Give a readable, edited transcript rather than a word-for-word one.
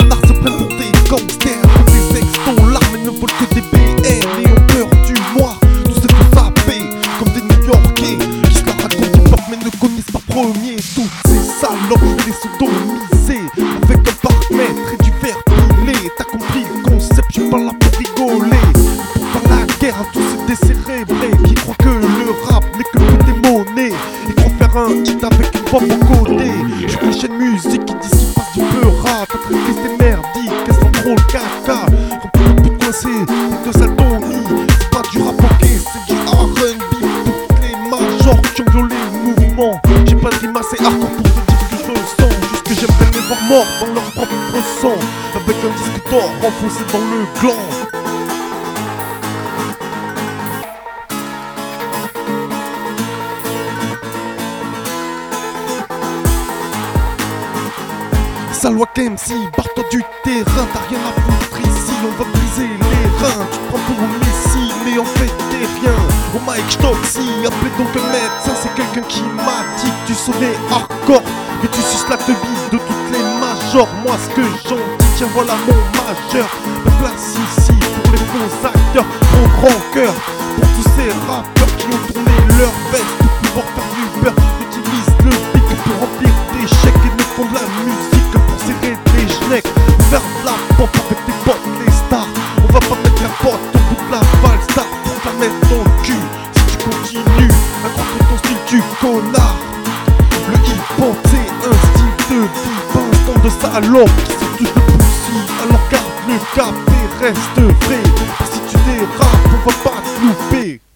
connards se prennent pour des gangsters, comme des ex-dollars, mais ne volent que des BN et ont peur du noir. Tous se font taper comme des New-Yorkais qui se la racontent du pop mais ne connaissent pas premier. Toutes ces salopes, je vais les sodomiser avec un parc-mètre et du verre pilé. T'as compris le concept, je suis pas là pour rigoler. Pour faire la guerre à tous ces décérébrés qui croient que le rap n'est que pour des monnaies et croient faire un hit avec une voix pour côté. Je suis une chaîne musique qui dit qu'il passe du peurat. T'as traité des merdiques, elles sont trop le caca. Remplis le but coincé, c'est de saltonie. C'est pas du rap ok, c'est du R&B. Toutes les majors qui ont violé le mouvement. J'ai pas de rime assez hardcore pour te dire ce que je ressens. Juste que j'aimerais les voir morts dans leur propre sang, avec un disque d'or enfoncé dans le gland. Salois MC, barre-toi du terrain, t'as rien à foutre ici, on va briser les reins. Tu te prends pour un messie, mais en fait t'es rien. Au mic j'toxie, appelez donc un médecin, c'est quelqu'un qui m'a dit que tu sonnais hardcore, mais tu suces la bise de toutes les majors. Moi ce que j'en dis, tiens voilà mon majeur. La place ici pour les faux acteurs, mon grand cœur. Pour tous ces rappeurs qui ont tourné leur veste pour pouvoir faire du beurre, utilisent le beat pour remplir des chèques et ne font de la musique serrer des schnecks, faire de la pop avec tes potes les stars. On va pas mettre la pote au bout de la balle star pour te la mettre dans le cul. Si tu continues à croire que ton style tu connard. Le hip-hop c'est un style de vie, pas un stand de salope qui se touche de poussi. Alors garde le cap et reste vrai, si tu dérapes on va pas te louper.